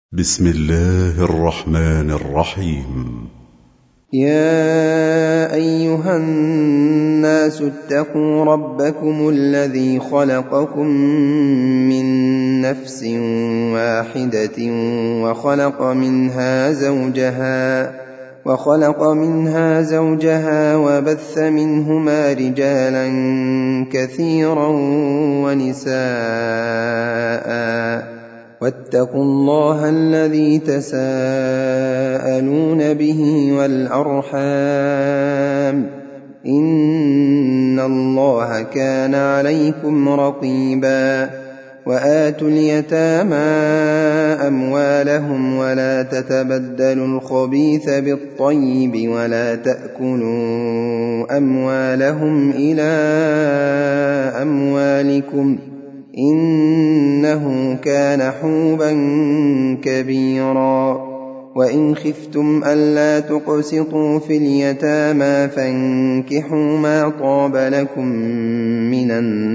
بسم الله الرحمن الرحيم. يا أيها الناس اتقوا ربكم الذي خلقكم من نفس واحدة وخلق منها زوجها وبث منهما رجالا كثيرا ونساء واتقوا الله الذي تساءلون به والأرحام إن الله كان عليكم رقيبا. وآتوا اليتامى أموالهم ولا تتبدلوا الخبيث بالطيب ولا تأكلوا أموالهم إلى أموالكم إنه كان حوبا كبيرا. وإن خفتم ألا تقسطوا في اليتامى فانكحوا ما طاب لكم من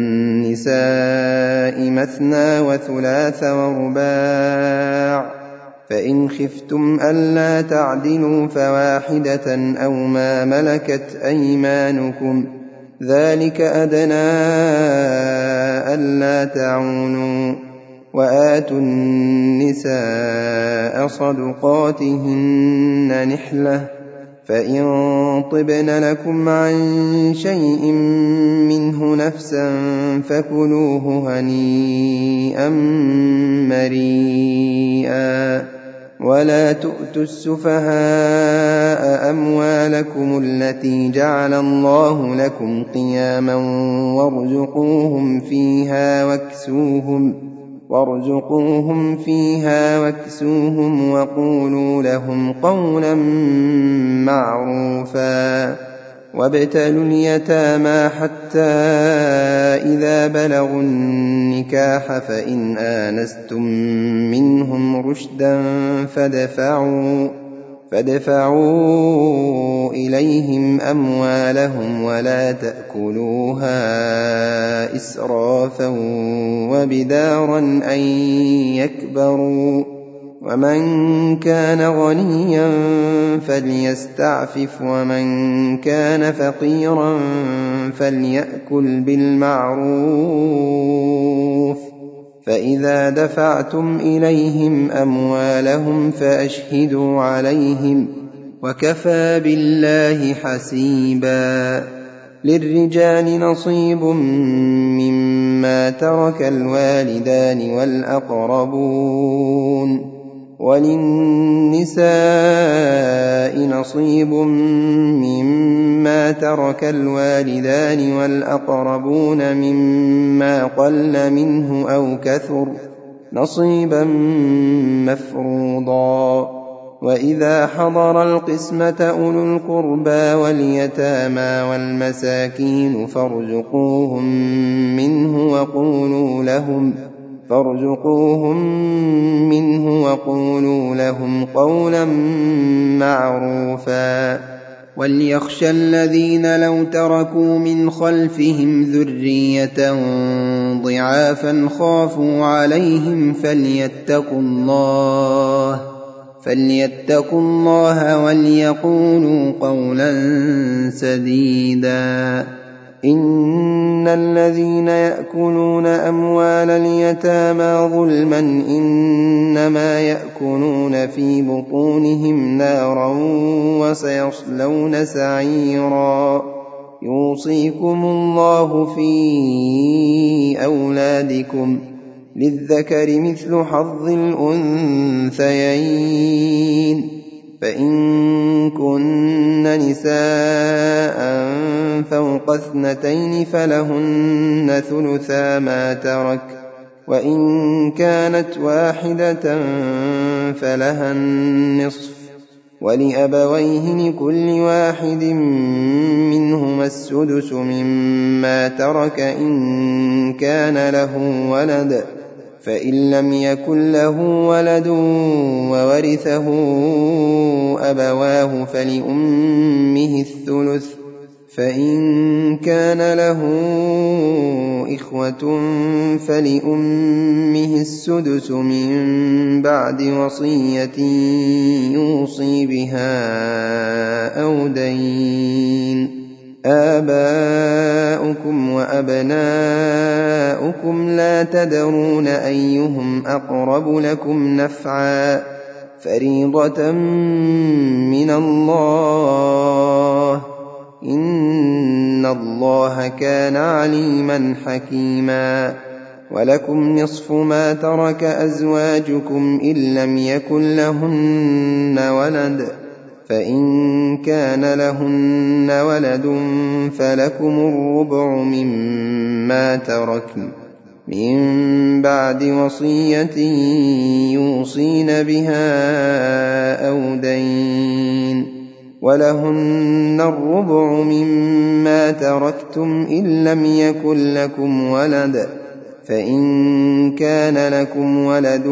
النساء مثنى وثلاث ورباع، فإن خفتم ألا تعدلوا فواحدة أو ما ملكت أيمانكم ذلك أدنى ألا تعولوا. وآتوا النساء صدقاتهن نحلة، فإن طبن لكم عن شيء منه نفسا فكلوه هنيئا مريئا. ولا تؤتوا السفهاء أموالكم التي جعل الله لكم قياما وارزقوهم فيها واكسوهم وقولوا لهم قولا معروفا. وابتلوا اليتامى حتى إذا بلغوا النكاح فإن آنستم منهم رشدا فادفعوا إليهم أموالهم ولا تأكلوها إسرافا وبدارا أن يكبروا. ومن كان غنيا فليستعفف ومن كان فقيرا فليأكل بالمعروف. فإذا دفعتم إليهم أموالهم فأشهدوا عليهم وكفى بالله حسيبا. للرجال نصيب مما ترك الوالدان والأقربون، وللنساء نصيب مما ترك الوالدان والأقربون مما قل منه أو كثر نصيبا مفروضا. وإذا حضر القسمة أولو القربى واليتامى والمساكين فارزقوهم منه وقولوا لهم قولا معروفا. وليخشى الذين لو تركوا من خلفهم ذرية ضعافا خافوا عليهم فليتقوا الله وليقولوا قولا سديدا. إن الذين يأكلون أموال اليتامى ظلما إنما يأكلون في بطونهم نارا وسيصلون سعيرا. يوصيكم الله في أولادكم للذكر مثل حظ الأنثيين، فإن كن نساء فوق 2 فلهن ثلثا ما ترك، وإن كانت واحدة فلها النصف، ولأبويه لكل واحد منهما السدس مما ترك إن كان له ولد، فإن لم يكن له ولد وورثه أبواه فلأمه الثلث، فإن كان له إخوة فلأمه السدس من بعد وصية يوصي بها أو دين. آباؤكم وأبناؤكم لا تدرون أيهم أقرب لكم نفعا فريضة من الله إن الله كان عليما حكيما. ولكم نصف ما ترك أزواجكم إن لم يكن لهن ولد فإن كان لهن ولد فلكم الربع مما تركن من بعد وصية يوصين بها أو دين. ولهن الربع مما تركتم إن لم يكن لكم ولد فإن كان لكم ولد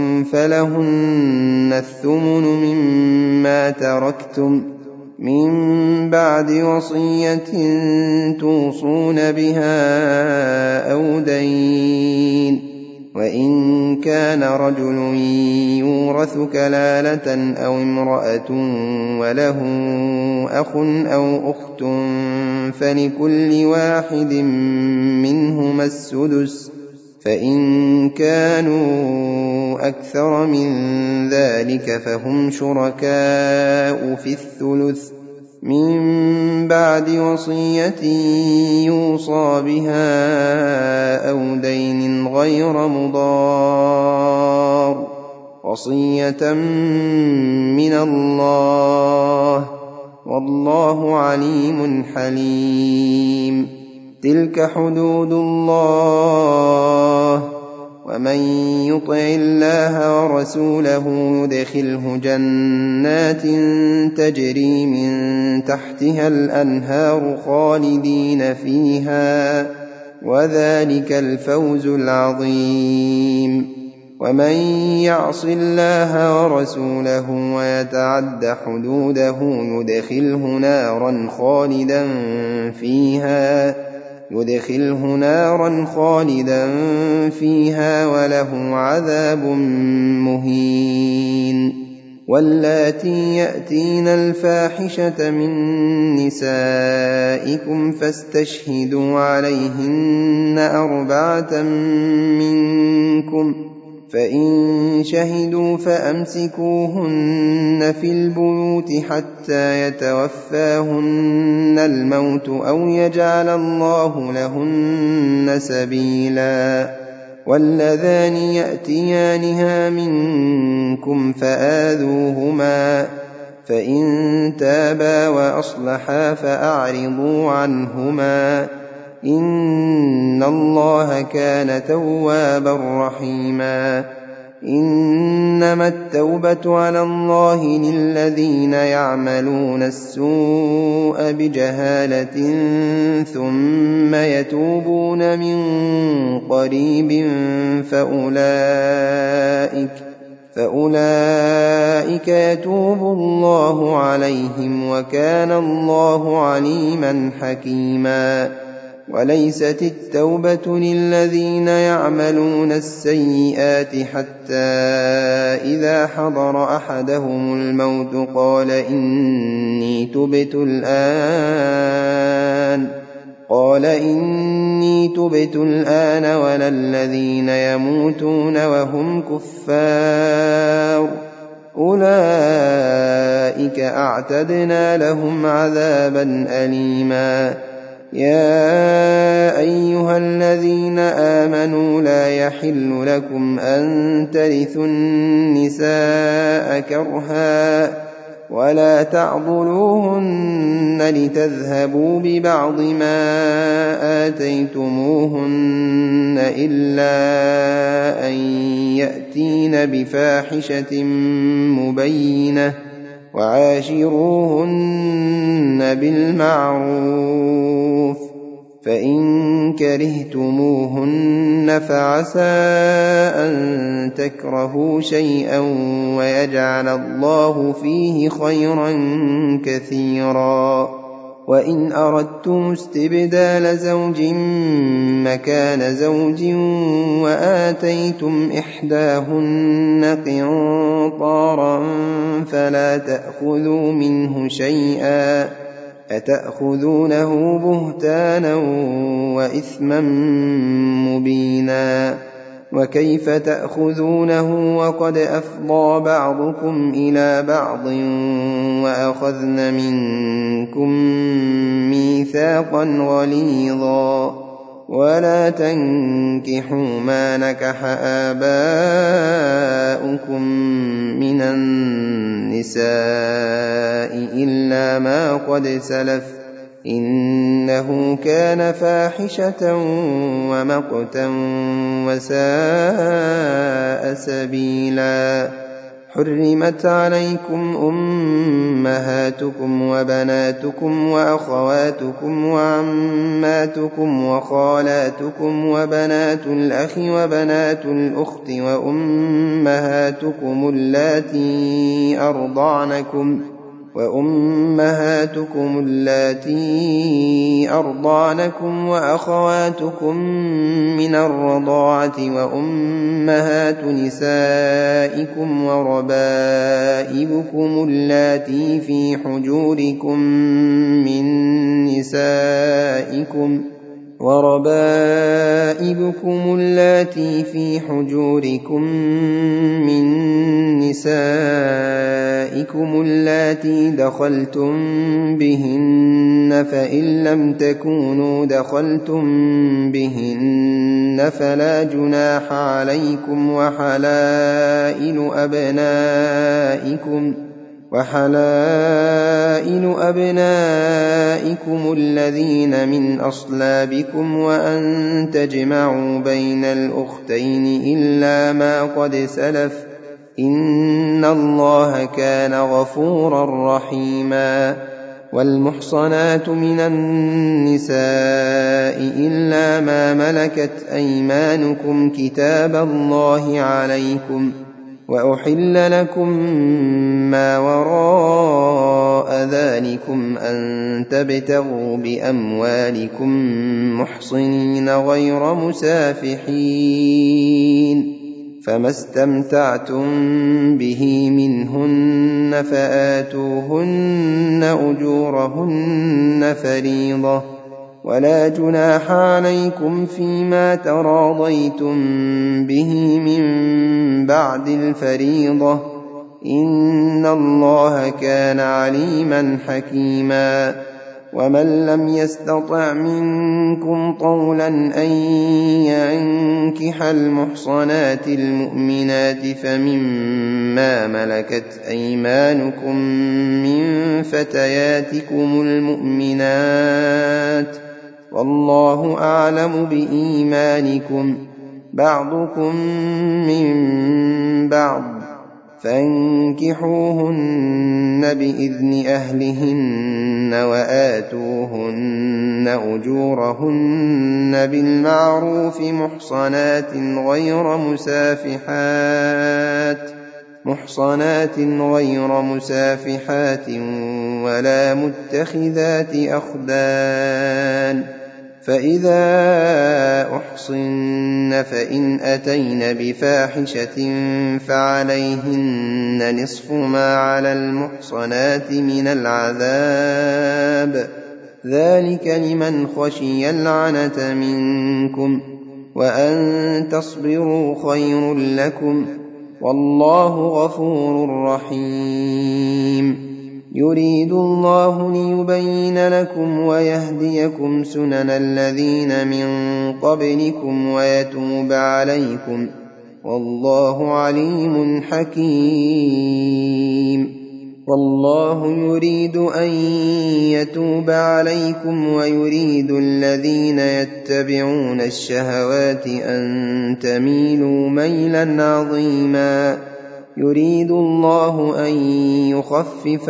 فلهن الثمن مما تركتم من بعد وصية توصون بها أو دين. وإن كان رجل يورث كلالة أو امرأة وله أخ أو أخت فلكل واحد منهما السدس فإن كانوا أكثر من ذلك فهم شركاء في الثلث من بعد وصية يوصى بها أو دين غير مضار وصية من الله والله عليم حليم. تلك حدود الله ومن يطع الله ورسوله يدخله جنات تجري من تحتها الأنهار خالدين فيها وذلك الفوز العظيم. ومن يعص الله ورسوله ويتعد حدوده يدخله نارا خالدا فيها وله عذاب مهين. واللاتي يأتين الفاحشة من نسائكم فاستشهدوا عليهن 4 منكم فإن شهدوا فأمسكوهن في البيوت حتى يتوفاهن الموت أو يجعل الله لهن سبيلا. واللذان يأتيانها منكم فآذوهما فإن تابا وأصلحا فأعرضوا عنهما إن الله كان توابا رحيما. إنما التوبة على الله للذين يعملون السوء بجهالة ثم يتوبون من قريب فأولئك يتوب الله عليهم وكان الله عليما حكيما. وليست التوبة للذين يعملون السيئات حتى إذا حضر أحدهم الموت قال إني تبت الآن ولا الذين يموتون وهم كفار أولئك أعتدنا لهم عذابا أليما. يا أيها الذين آمنوا لا يحل لكم أن ترثوا النساء كرها ولا تعضلوهن لتذهبوا ببعض ما آتيتموهن إلا أن يأتين بفاحشة مبينة وعاشروهن بالمعروف فإن كرهتموهن فعسى أن تكرهوا شيئا ويجعل الله فيه خيرا كثيرا. وإن أردتم استبدال زوج مكان زوج وآتيتم إحداهن قنطارا فلا تأخذوا منه شيئا أتأخذونه بهتانا وإثما مبينا وكيف تأخذونه وقد أفضى بعضكم إلى بعض وأخذن منكم ميثاقا غليظا ولا تنكحوا ما نكح آباؤكم من النساء إلا ما قد سلف إنه كان فاحشة ومقتا وساء سبيلا حرمت عليكم أمهاتكم وبناتكم وأخواتكم وعماتكم وخالاتكم وبنات الأخ وبنات الأخت وأمهاتكم اللاتي أرضعنكم وأخواتكم من الرضاعة وأمهات نسائكم وربائبكم اللاتي في حجوركم من نسائكم اللاتي دخلتم بهن فإن لم تكونوا دخلتم بهن فلا جناح عليكم وحلائل أبنائكم الذين من أصلابكم وأن تجمعوا بين الأختين إلا ما قد سلف إن الله كان غفورا رحيما والمحصنات من النساء إلا ما ملكت أيمانكم كتاب الله عليكم وأحل لكم ما وراء ذلكم أن تبتغوا بأموالكم محصنين غير مسافحين فما استمتعتم به منهن فآتوهن أجورهن فريضة ولا جناح عليكم فيما تراضيتم به من بعد الفريضة إن الله كان عليما حكيما ومن لم يستطع منكم طولا أن ينكح المحصنات المؤمنات فمما ملكت أيمانكم من فتياتكم المؤمنات والله أعلم بإيمانكم بعضكم من بعض فانكحوهن بإذن أهلهن وآتوهن أجورهن بالمعروف محصنات غير مسافحات ولا متخذات أخدان فإذا أحصن فإن أتين بفاحشة فعليهن نصف ما على المحصنات من العذاب ذلك لمن خشي العنة منكم وأن تصبروا خير لكم والله غفور رحيم يريد الله ليبين لكم ويهديكم سنن الذين من قبلكم ويتوب عليكم والله عليم حكيم والله يريد أن يتوب عليكم ويريد الذين يتبعون الشهوات أن تميلوا ميلا عظيما يريد الله أن يخفف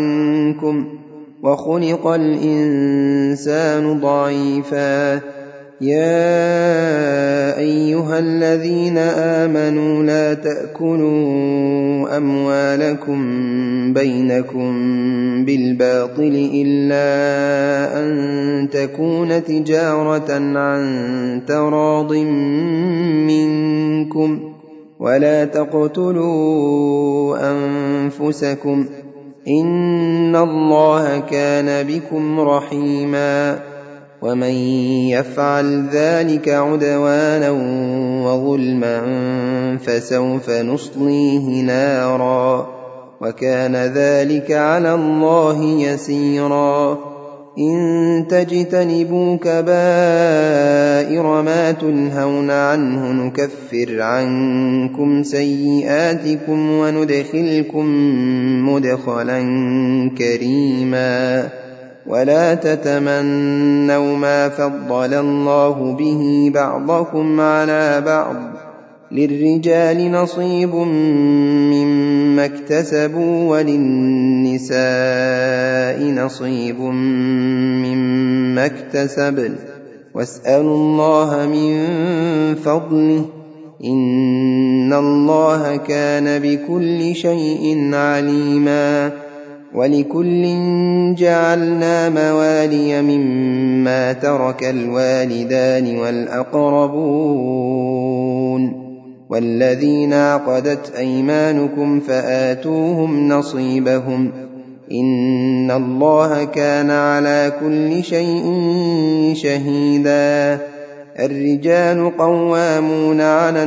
عنكم وخلق الإنسان ضعيفا يا أيها الذين آمنوا لا تأكلوا أموالكم بينكم بالباطل إلا أن تكون تجارة عن تراض منكم ولا تقتلوا أنفسكم إن الله كان بكم رحيما ومن يفعل ذلك عدوانا وظلما فسوف نصليه نارا وكان ذلك على الله يسيرا إن تجتنبوا كبائر ما تنهون عنه نكفر عنكم سيئاتكم وندخلكم مدخلا كريما ولا تتمنوا ما فضل الله به بعضكم على بعض للرجال نصيب مما اكتسبوا وللنساء نصيب مما اكتسبن واسألوا الله من فضله إن الله كان بكل شيء عليما ولكل جعلنا موالي مما ترك الوالدان والأقربون والذين عقدت أيمانكم فآتوهم نصيبهم إن الله كان على كل شيء شهيدا الرجال قوامون على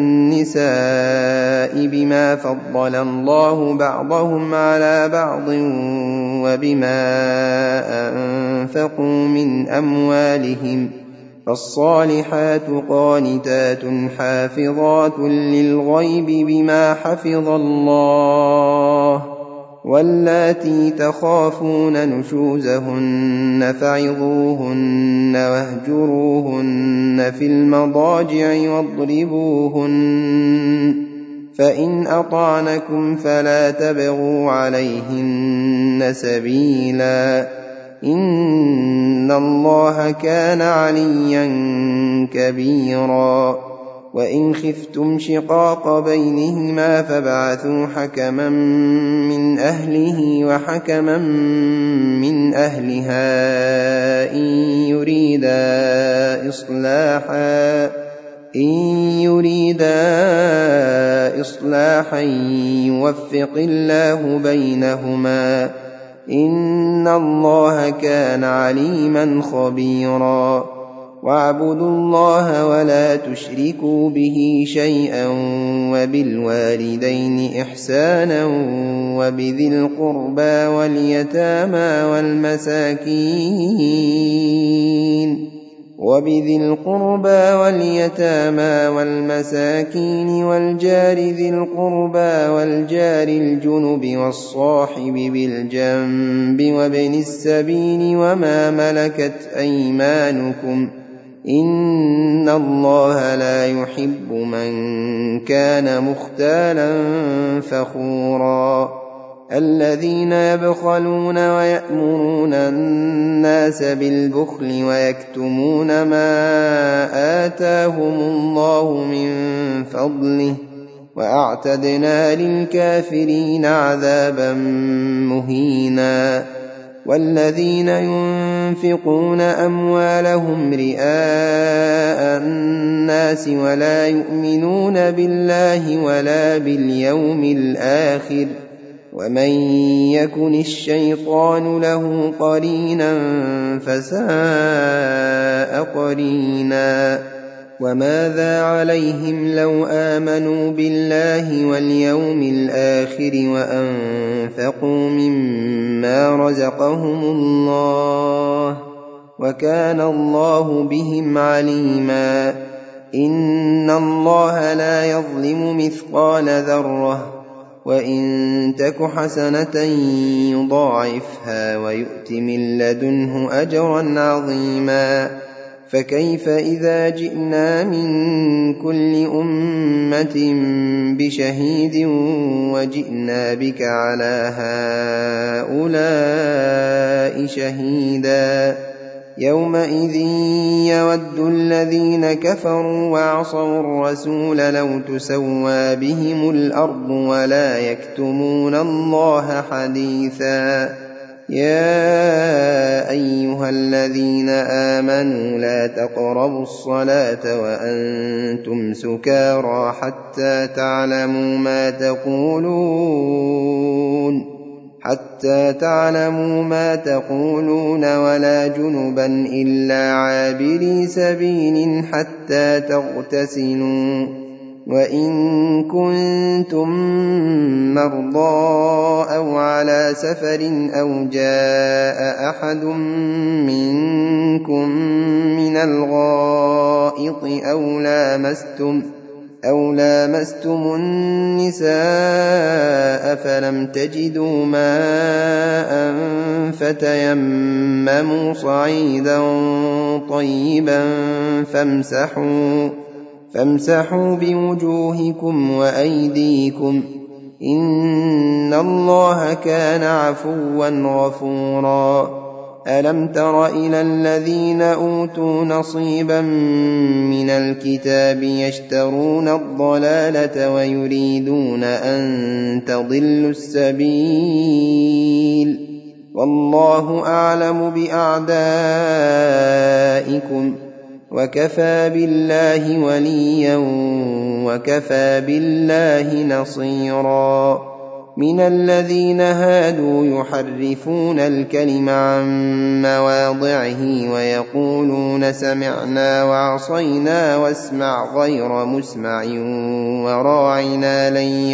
النساء بما فضل الله بعضهم على بعض وبما أنفقوا من أموالهم فالصالحات قانتات حافظات للغيب بما حفظ الله واللاتي تخافون نشوزهن فعظوهن واهجروهن في المضاجع واضربوهن فإن أطعنكم فلا تبغوا عليهن سبيلا إن الله كان عليا كبيرا وإن خفتم شقاق بينهما فابعثوا حكما من أهله وحكما من أهلها إن يريدا إصلاحا يوفق الله بينهما إن الله كان عليما خبيرا واعبدوا الله ولا تشركوا به شيئا وبالوالدين إحسانا وبذي القربى واليتامى والمساكين والجار ذي القربى والجار الجنب والصاحب بالجنب وابن السبيل وما ملكت أيمانكم إن الله لا يحب من كان مختالا فخورا الذين يبخلون ويأمرون الناس بالبخل ويكتمون ما آتاهم الله من فضله وأعتدنا للكافرين عذابا مهينا والذين ينفقون أموالهم رئاء الناس ولا يؤمنون بالله ولا باليوم الآخر ومن يكن الشيطان له قرينا فساء قرينا وماذا عليهم لو آمنوا بالله واليوم الآخر وأنفقوا مما رزقهم الله وكان الله بهم عليما إن الله لا يظلم مثقال ذرة وإن تك حسنة يضاعفها ويؤت من لدنه أجرا عظيما فكيف إذا جئنا من كل أمة بشهيد وجئنا بك على هؤلاء شهيدا يومئذ يود الذين كفروا وعصوا الرسول لو تسوى بهم الأرض ولا يكتمون الله حديثا يا أيها الذين آمنوا لا تقربوا الصلاة وأنتم سكارى حتى تعلموا ما تقولون ولا جنبا إلا عابري سبيل حتى تغتسلوا وإن كنتم مرضى أو على سفر أو جاء أحد منكم من الغائط أو لامستم النساء فلم تجدوا ماء فتيمموا صعيدا طيبا فامسحوا بوجوهكم وأيديكم إن الله كان عفوا غفورا ألم تر إلى الذين أوتوا نصيبا من الكتاب يشترون الضلالة ويريدون أن تضلوا السبيل والله أعلم بأعدائكم وكفى بالله وليا وكفى بالله نصيرا من الذين هادوا يحرفون الكلم عن مواضعه ويقولون سمعنا وعصينا واسمع غير مسمع وراعنا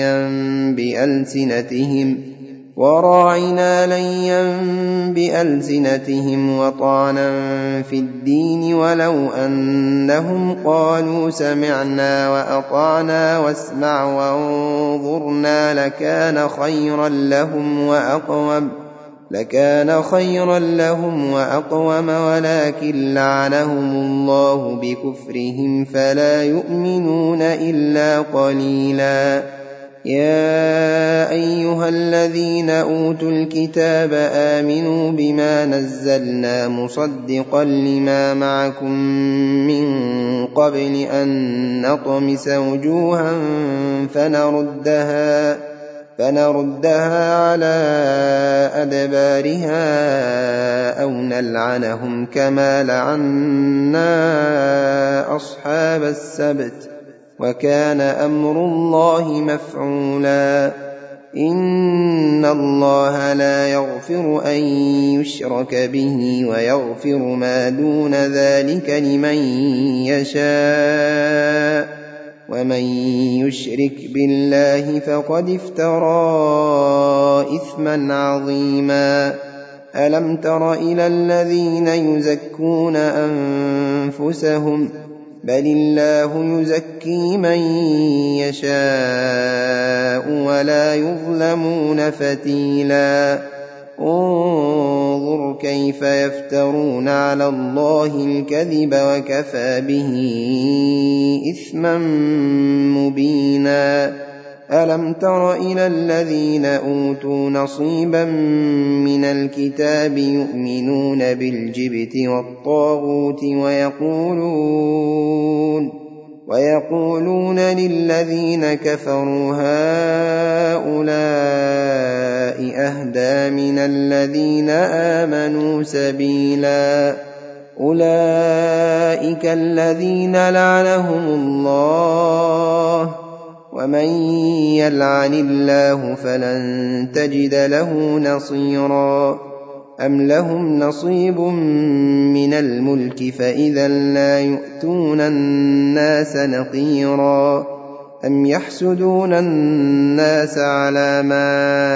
ليا بألسنتهم وطعنا في الدين ولو أنهم قالوا سمعنا وأطعنا واسمع وانظرنا لكان خيرا لهم وأقوم ولكن لعنهم الله بكفرهم فلا يؤمنون إلا قليلا يا أيها الذين أوتوا الكتاب آمنوا بما نزلنا مصدقا لما معكم من قبل أن نطمس وجوها فنردها على أدبارها أو نلعنهم كما لعنا أصحاب السبت وكان أمر الله مفعولا إن الله لا يغفر أن يشرك به ويغفر ما دون ذلك لمن يشاء ومن يشرك بالله فقد افترى إثما عظيما ألم تر إلى الذين يزكون أنفسهم بل الله يزكي من يشاء ولا يظلمون فتيلا انظر كيف يفترون على الله الكذب وكفى به إثما مبينا ألم تر إلى الذين أوتوا نصيبا من الكتاب يؤمنون بالجبت والطاغوت ويقولون للذين كفروا هؤلاء أهدى من الذين آمنوا سبيلا أولئك الذين لعنهم الله ومن يلعن الله فلن تجد له نصيرا أم لهم نصيب من الملك فإذا لا يؤتون الناس نقيرا أم يحسدون الناس على ما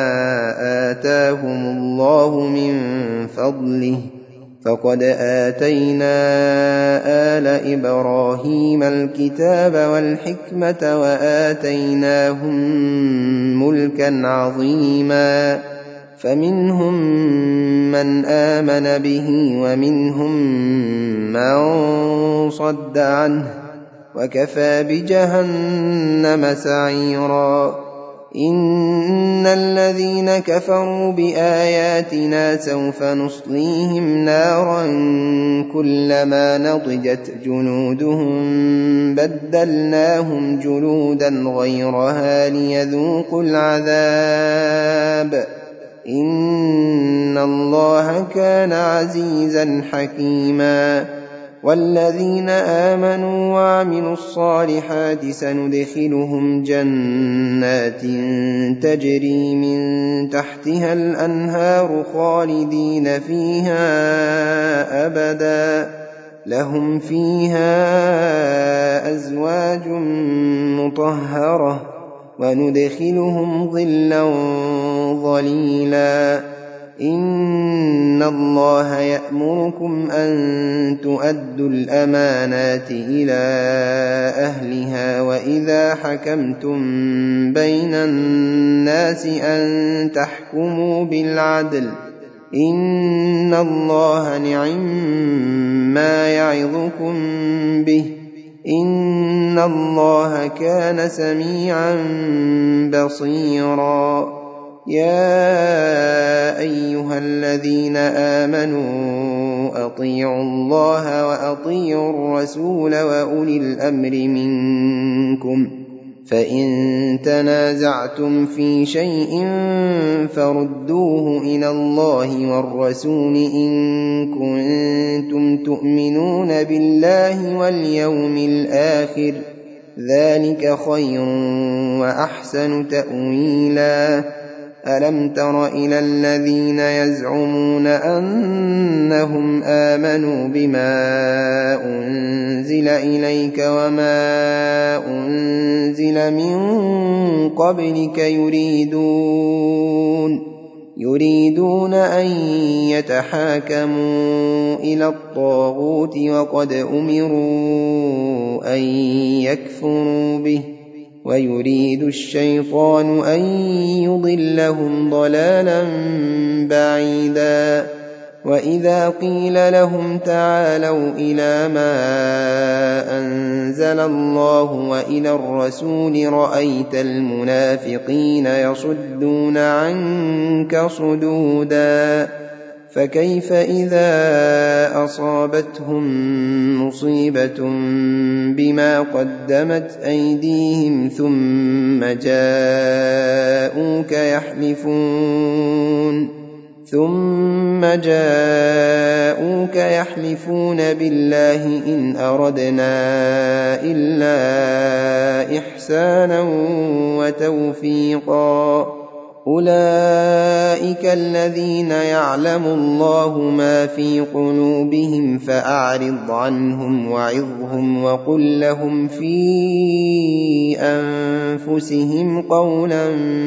آتاهم الله من فضله فقد آتينا آل إبراهيم الكتاب والحكمة وآتيناهم ملكا عظيما فمنهم من آمن به ومنهم من صد عنه وكفى بجهنم سعيرا إن إن الذين كفروا بآياتنا سوف نصليهم نارا كلما نضجت جلودهم بدلناهم جلودا غيرها ليذوقوا العذاب إن الله كان عزيزا حكيما والذين آمنوا وعملوا الصالحات سندخلهم جنات تجري من تحتها الأنهار خالدين فيها أبدا لهم فيها أزواج مطهرة وندخلهم ظلا ظليلا إن الله يأمركم أن تؤدوا الأمانات إلى أهلها وإذا حكمتم بين الناس أن تحكموا بالعدل إن الله نعم-ما يعظكم به إن الله كان سميعا بصيرا يا أيها الذين آمنوا أطيعوا الله وأطيعوا الرسول وأولي الأمر منكم فإن تنازعتم في شيء فردوه إلى الله والرسول إن كنتم تؤمنون بالله واليوم الآخر ذلك خير وأحسن تأويلا ألم تر إلى الذين يزعمون أنهم آمنوا بما أنزل إليك وما أنزل من قبلك يريدون أن يتحاكموا إلى الطاغوت وقد أمروا أن يكفروا به ويريد الشيطان أن يضلهم ضلالا بعيدا وإذا قيل لهم تعالوا إلى ما أنزل الله وإلى الرسول رأيت المنافقين يصدون عنك صدودا فكيف إذا أصابتهم مصيبة بما قدمت أيديهم ثم جاءوك يحلفون بالله إن أردنا إلا إحسانا وتوفيقا أولئك الذين يعلم الله ما في قلوبهم فأعرض عنهم وعظهم وقل لهم في أنفسهم قولا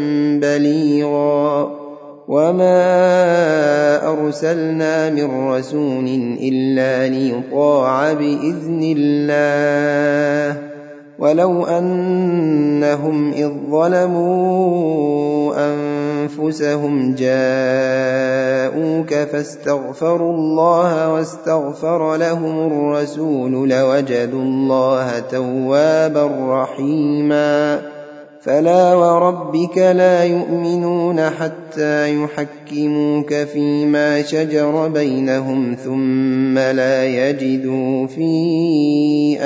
بليغا وما أرسلنا من رسول إلا ليطاع بإذن الله ولو أنهم إذ ظلموا أنفسهم جاءوك فاستغفروا الله واستغفر لهم الرسول لوجدوا الله توابا رحيما فلا وربك لا يؤمنون حتى يحكموك فيما شجر بينهم ثم لا يجدوا في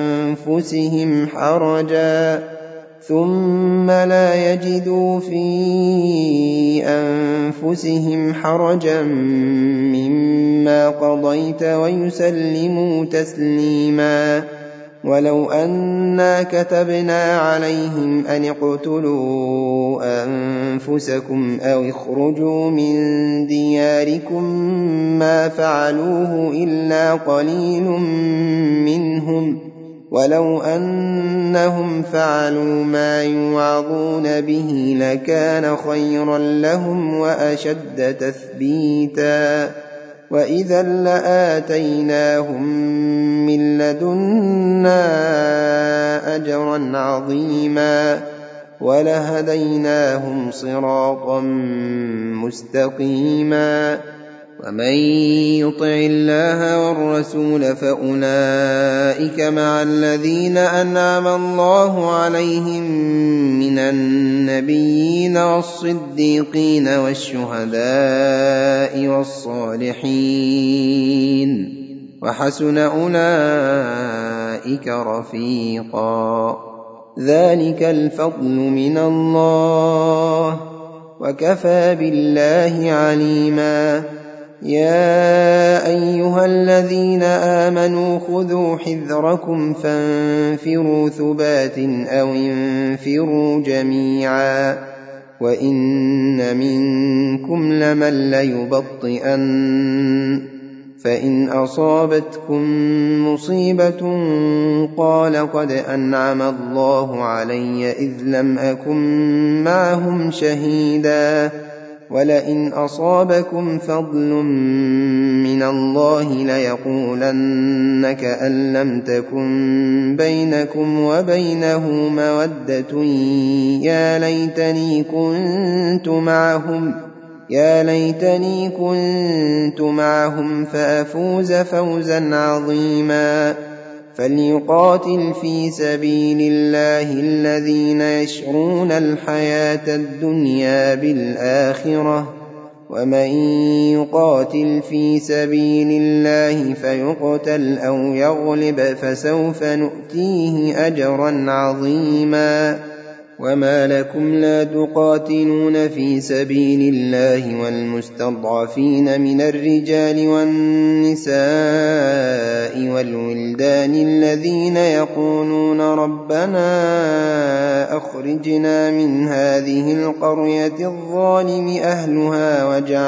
أنفسهم حرجا مما قضيت ويسلموا تسليما ولو أنا كتبنا عليهم أن اقتلوا أنفسكم أو اخرجوا من دياركم ما فعلوه إلا قليل منهم ولو أنهم فعلوا ما يوعظون به لكان خيرا لهم وأشد تثبيتا وإذا لآتيناهم من لدنا أجرا عظيما ولهديناهم صراطا مستقيما ومن يطع الله والرسول فأولئك مع الذين أنعم الله عليهم من النبيين والصديقين والشهداء والصالحين وحسن أولئك رفيقا ذلك الفضل من الله وكفى بالله عليما يا أيها الذين آمنوا خذوا حذركم فانفروا ثبات أو انفروا جميعا وإن منكم لمن ليبطئن فإن أصابتكم مصيبة قال قد أنعم الله علي إذ لم أكن معهم شهيدا ولئن أصابكم فضل من الله ليقولن كأن لم تكن بينكم وبينه مودة يا ليتني كنت معهم فأفوز فوزا عظيما فليقاتل في سبيل الله الذين يشرون الحياة الدنيا بالآخرة ومن يقاتل في سبيل الله فيقتل أو يغلب فسوف نؤتيه أجرا عظيما وما لكم لا تقاتلون في سبيل الله والمستضعفين من الرجال والنساء والولدان الذين يقولون ربنا أخرجنا من هذه القرية الظالم أهلها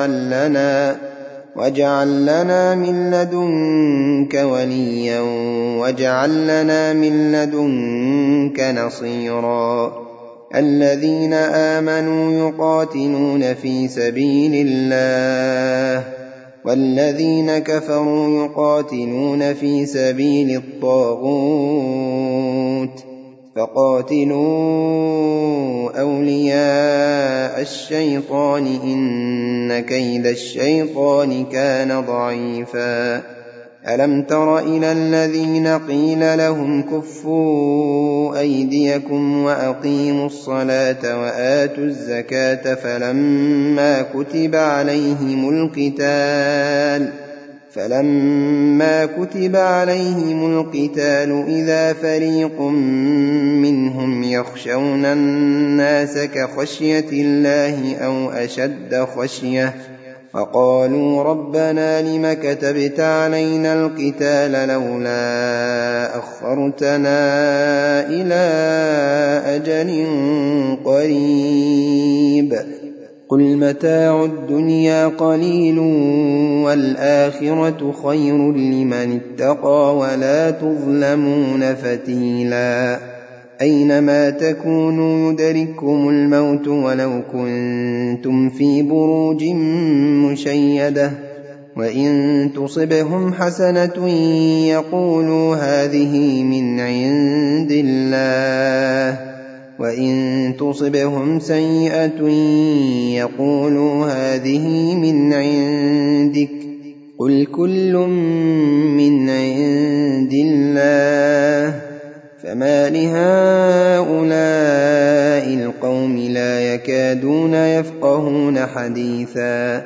واجعل لنا من لدنك وليا واجعل لنا من لدنك نصيرا الذين آمنوا يقاتلون في سبيل الله والذين كفروا يقاتلون في سبيل الطاغوت فقاتلوا أولياء الشيطان إن كيد الشيطان كان ضعيفا ألم تر إلى الذين قيل لهم كفوا أيديكم وأقيموا الصلاة وآتوا الزكاة فلما كتب عليهم القتال إذا فريق منهم يخشون الناس كخشية الله أو أشد خشية فقالوا ربنا لم كتبت علينا القتال لولا أخرتنا إلى أجل قريب قل متاع الدنيا قليل والآخرة خير لمن اتقى ولا تظلمون فتيلا أينما تكونوا يدرككم الموت ولو كنتم في بروج مشيدة وإن تصبهم حسنة يقولوا هذه من عند الله وإن تصبهم سيئة يقولوا هذه من عندك قل كل من عند الله فما لهؤلاء القوم لا يكادون يفقهون حديثا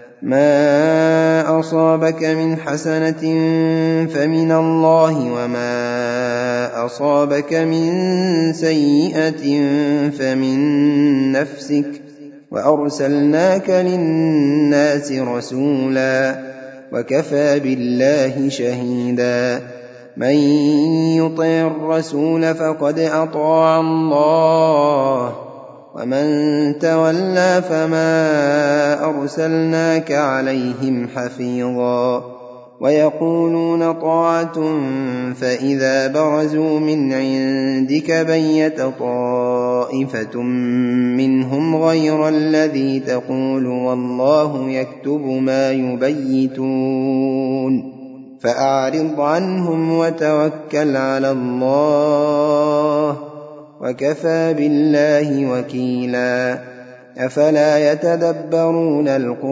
ما أصابك من حسنة فمن الله وما أصابك من سيئة فمن نفسك وأرسلناك للناس رسولا وكفى بالله شهيدا من يطع الرسول فقد أطاع الله ومن تولى فما أرسلناك عليهم حفيظا ويقولون طاعة فإذا برزوا من عندك بيت طائفة منهم غير الذي تقول والله يكتب ما يبيتون فأعرض عنهم وتوكل على الله وكفى بالله وكيلا أفلا يتدبرون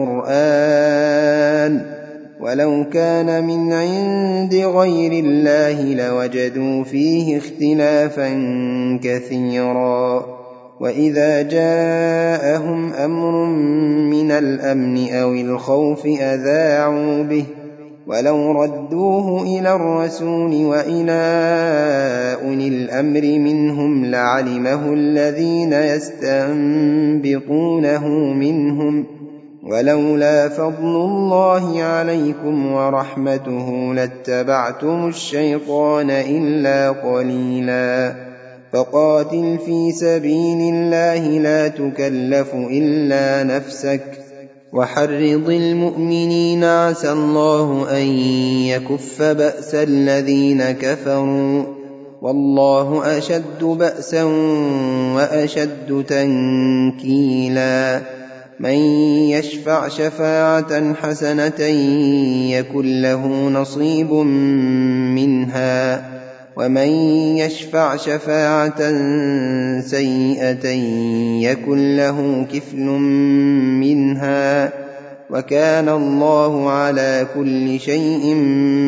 القرآن ولو كان من عند غير الله لوجدوا فيه اختلافا كثيرا وإذا جاءهم أمر من الأمن أو الخوف أذاعوا به ولو ردوه إلى الرسول وإلى أولي الأمر منهم لعلمه الذين يستنبطونه منهم ولولا فضل الله عليكم ورحمته لاتبعتم الشيطان إلا قليلا فقاتل في سبيل الله لا تكلف إلا نفسك وحرض المؤمنين عسى الله أن يكف بأس الذين كفروا والله أشد بأسا وأشد تنكيلا من يشفع شفاعة حسنة يكن له نصيب منها ومن يشفع شفاعة سيئة يكن له كفل منها وكان الله على كل شيء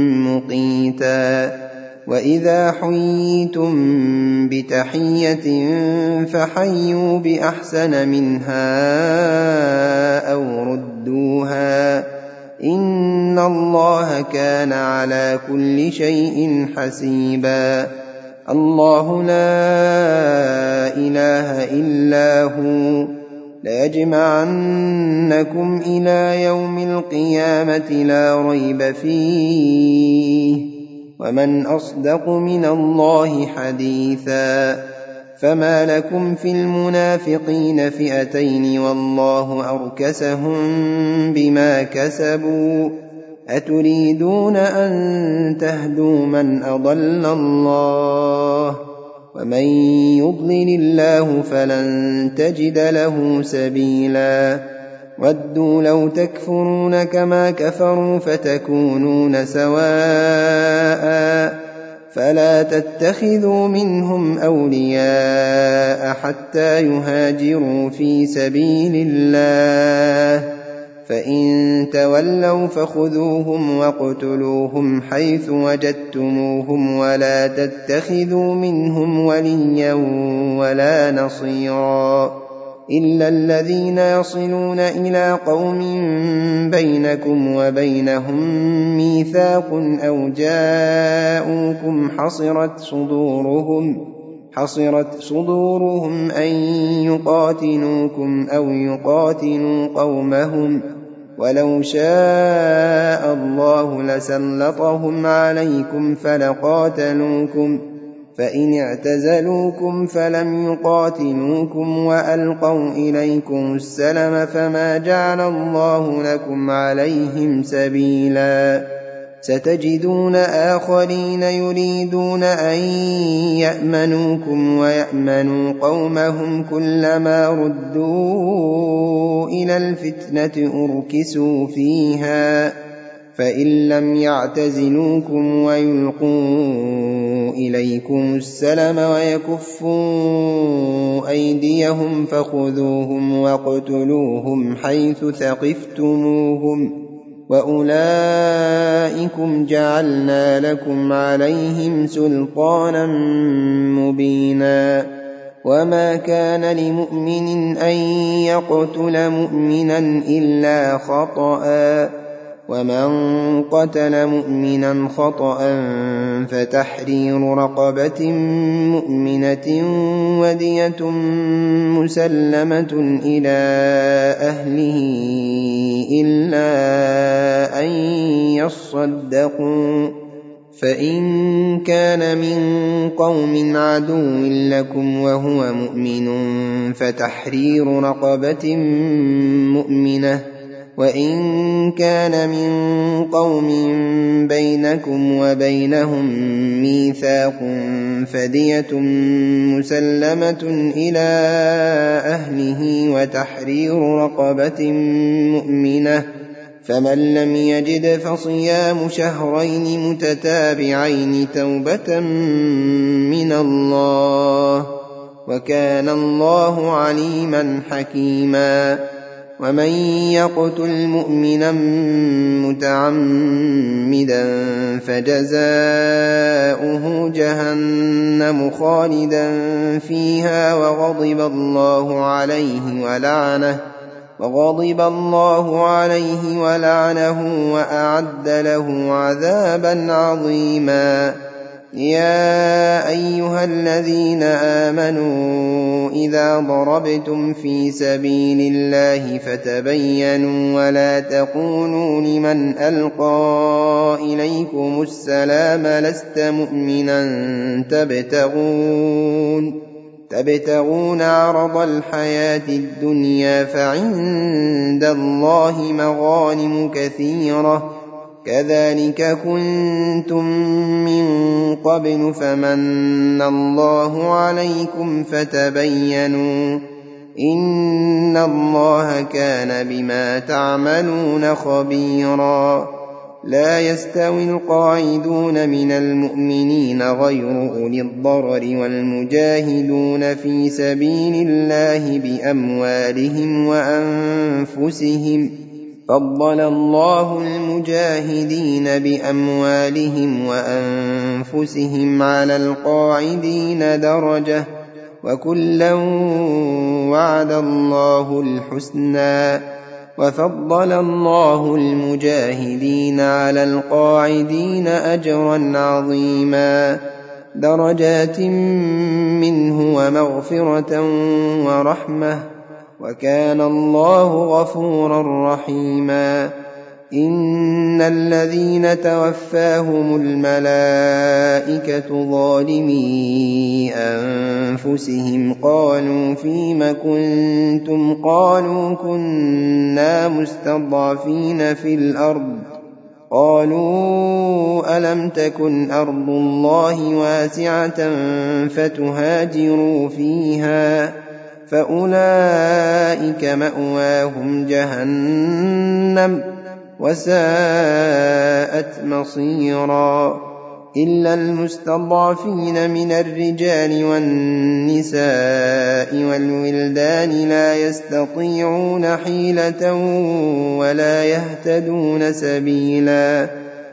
مقيتا وإذا حييتم بتحية فحيوا بأحسن منها أو ردوها إن الله كان على كل شيء حسيبا الله لا إله إلا هو ليجمعنكم إلى يوم القيامة لا ريب فيه ومن أصدق من الله حديثا فما لكم في المنافقين فئتين والله أركسهم بما كسبوا أتريدون أن تهدوا من أضل الله ومن يضلل الله فلن تجد له سبيلا ودوا لو تكفرون كما كفروا فتكونون سواء فلا تتخذوا منهم أولياء حتى يهاجروا في سبيل الله فإن تولوا فخذوهم واقتلوهم حيث وجدتموهم ولا تتخذوا منهم وليا ولا نصيرا إلا الذين يصلون إلى قوم بينكم وبينهم ميثاق أو جاءوكم حصرت صدورهم أن يقاتلوكم أو يقاتلوا قومهم ولو شاء الله لسلطهم عليكم فلقاتلوكم فإن اعتزلوكم فلم يقاتلوكم وألقوا إليكم السلم فما جعل الله لكم عليهم سبيلا ستجدون آخرين يريدون أن يأمنوكم ويأمنوا قومهم كلما ردوا إلى الفتنة أركسوا فيها فإن لم يعتزلوكم ويلقوا إليكم السلم ويكفوا أيديهم فخذوهم واقتلوهم حيث ثقفتموهم وأولئكم جعلنا لكم عليهم سلطانا مبينا وما كان لمؤمن أن يقتل مؤمنا إلا خطأ ومن قتل مؤمنا خطأ فتحرير رقبة مؤمنة ودية مسلمة إلى أهله إلا أن يصدقوا فإن كان من قوم عدو لكم وهو مؤمن فتحرير رقبة مؤمنة وإن كان من قوم بينكم وبينهم ميثاق فدية مسلمة إلى أهله وتحرير رقبة مؤمنة فمن لم يجد فصيام شهرين متتابعين توبة من الله وكان الله عليما حكيما. ومن يقتل مؤمنا متعمدا فجزاؤه جهنم خالدا فيها وغضب الله عليه ولعنه وأعد له عذابا عظيما. يا أيها الذين آمنوا إذا ضربتم في سبيل الله فتبينوا ولا تقولوا لمن ألقى إليكم السلام لست مؤمنا تبتغون عرض الحياة الدنيا فعند الله مغانم كثيرة كذلك كنتم من قبل فمن الله عليكم فتبينوا إن الله كان بما تعملون خبيرا. لا يستوي القاعدون من المؤمنين غير أولي الضرر والمجاهدون في سبيل الله بأموالهم وأنفسهم فضل الله المجاهدين بأموالهم وأنفسهم على القاعدين درجة وكلا وعد الله الحسنى وفضل الله المجاهدين على القاعدين أجرا عظيما درجات منه ومغفرة ورحمة وكان الله غفورا رحيما. إن الذين توفاهم الملائكة ظالمي أنفسهم قالوا فيم كنتم قالوا كنا مستضعفين في الأرض قالوا ألم تكن أرض الله واسعة فتهاجروا فيها فأولئك مأواهم جهنم وساءت مصيرا. إلا المستضعفين من الرجال والنساء والولدان لا يستطيعون حيلة ولا يهتدون سبيلا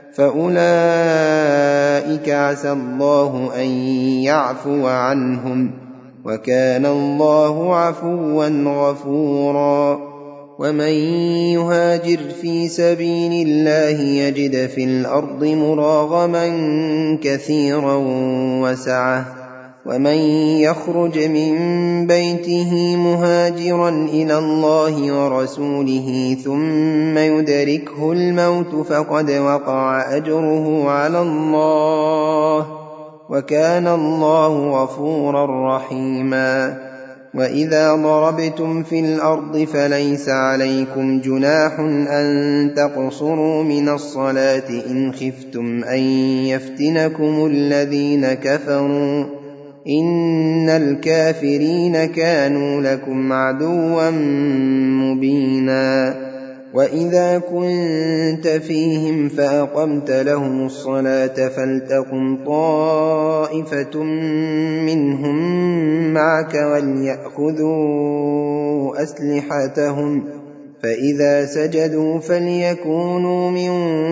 فأولئك عسى الله أن يعفو عنهم وكان الله عفوا غفورا. ومن يهاجر في سبيل الله يجد في الأرض مراغما كثيرا وسعة ومن يخرج من بيته مهاجرا إلى الله ورسوله ثم يدركه الموت فقد وقع أجره على الله وكان الله غفورا رحيما. وإذا ضربتم في الأرض فليس عليكم جناح أن تقصروا من الصلاة إن خفتم أن يفتنكم الذين كفروا إن الكافرين كانوا لكم عدوا مبينا. وإذا كنت فيهم فأقمت لهم الصلاة فلتقم طائفة منهم معك وليأخذوا أسلحتهم فإذا سجدوا فليكونوا من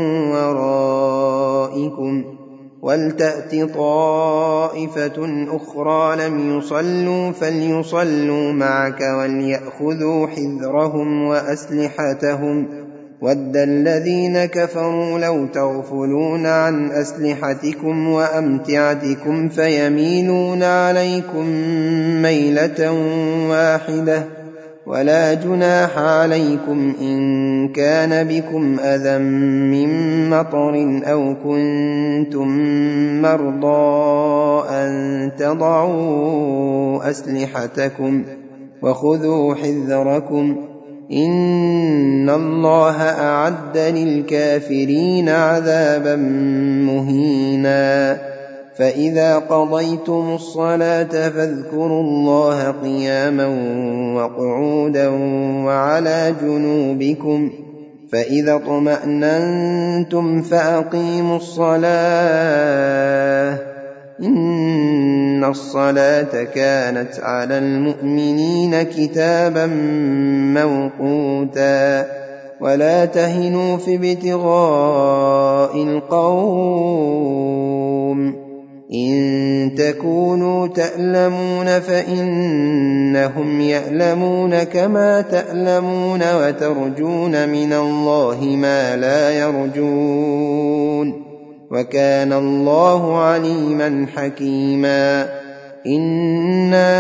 ورائكم ولتأت طائفة أخرى لم يصلوا فليصلوا معك وليأخذوا حذرهم وأسلحتهم ود الذين كفروا لو تغفلون عن أسلحتكم وأمتعتكم فيميلون عليكم ميلة واحدة ولا جناح عليكم إن كان بكم أذى من مطر أو كنتم مرضى أن تضعوا أسلحتكم وخذوا حذركم إن الله أعد للكافرين عذابا مهينا. فإذا قضيتم الصلاة فاذكروا الله قياما وقعودا وعلى جنوبكم فإذا اطمأننتم فأقيموا الصلاة إن الصلاة كانت على المؤمنين كتابا موقوتا ولا تهنوا في ابتغاء القوم إن تكونوا تألمون فإنهم يألمون كما تألمون وترجون من الله ما لا يرجون وكان الله عليما حكيما إنا